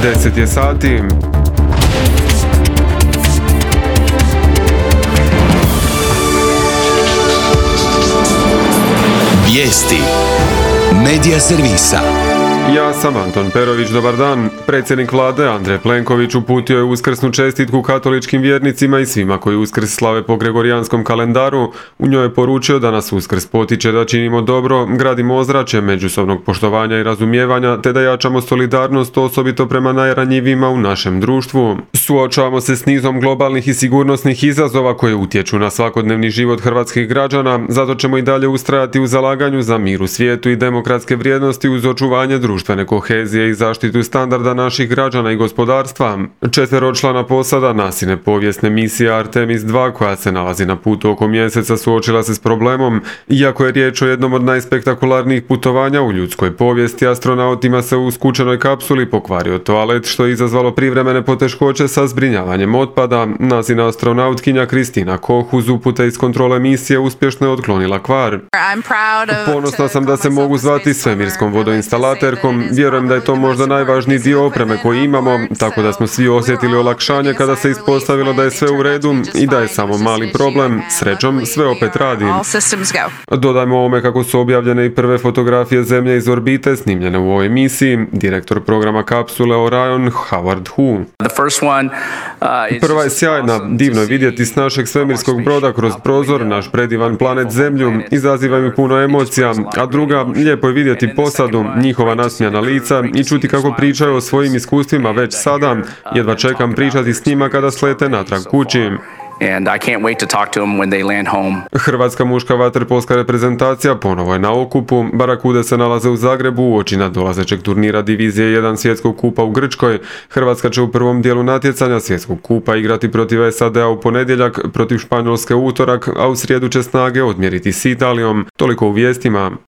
10 je sati. Vijesti Medija servisa. Ja sam Anton Perović, dobar dan. Predsjednik vlade Andrej Plenković uputio je uskrsnu čestitku katoličkim vjernicima i svima koji Uskrs slave po gregorijanskom kalendaru. U njoj je poručio da nas Uskrs potiče da činimo dobro, gradimo ozračje međusobnog poštovanja i razumijevanja, te da jačamo solidarnost osobito prema najranjivijima u našem društvu. Suočavamo se s nizom globalnih i sigurnosnih izazova koje utječu na svakodnevni život hrvatskih građana, zato ćemo i dalje ustrajati u zalaganju za mir u svijetu i demokratske vrijednosti uz očuvanje društvene kohezije i zaštitu standarda naših građana i gospodarstva. 4-člana posada NASA-ine povijesne misije Artemis II, koja se nalazi na putu oko mjeseca, suočila se s problemom. Iako je riječ o jednom od najspektakularnijih putovanja u ljudskoj povijesti, astronautima se u skučenoj kapsuli pokvario toalet, što je izazvalo privremene poteškoće sa zbrinjavanjem otpada. NASA-ina astronautkinja Kristina Koch uz upute iz kontrole misije uspješno je otklonila kvar. Ponosna sam da se mogu zvati svemirskom vodoinstalaterkom. Vjerujem da je to možda najvažniji dio opreme koji imamo, tako da smo svi osjetili olakšanje kada se ispostavilo da je sve u redu i da je samo mali problem. Srećom, sve opet radi. Dodajmo ovome kako su objavljene i prve fotografije Zemlje iz orbite snimljene u ovoj misiji. Direktor programa kapsule Orion, Howard Hu. Prva je sjajna, divno je vidjeti s našeg svemirskog broda kroz prozor naš predivan planet Zemlju, izaziva mi puno emocija, a druga, lijepo je vidjeti posadu, njihova nasmijana lica i čuti kako pričaju o svojim iskustvima već sada. Jedva čekam pričati s njima kada slete natrag kući. Hrvatska muška vaterpolska reprezentacija ponovo je na okupu. Barakude se nalaze u Zagrebu uoči nadolazećeg turnira Divizije 1 svjetskog kupa u Grčkoj. Hrvatska će u prvom dijelu natjecanja svjetskog kupa igrati protiv SAD-a u ponedjeljak, protiv Španjolske utorak, a u srijedu će snage odmjeriti s Italijom. Toliko u vijestima.